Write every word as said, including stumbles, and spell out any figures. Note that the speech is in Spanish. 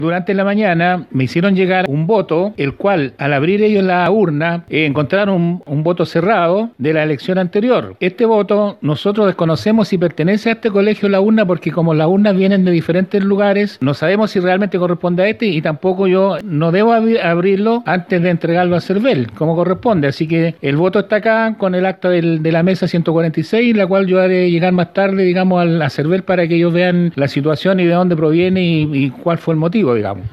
Durante la mañana me hicieron llegar un voto, el cual al abrir ellos la urna eh, encontraron un, un voto cerrado de la elección anterior. Este voto nosotros desconocemos si pertenece a este colegio la urna, porque como las urnas vienen de diferentes lugares, no sabemos si realmente corresponde a este, y tampoco yo no debo ab- abrirlo antes de entregarlo a CERVEL, como corresponde. Así que el voto está acá con el acta del, de la mesa ciento cuarenta y seis, la cual yo haré llegar más tarde, digamos, al, a CERVEL para que ellos vean la situación y de dónde proviene y, y cuál fue el motivo, digamos.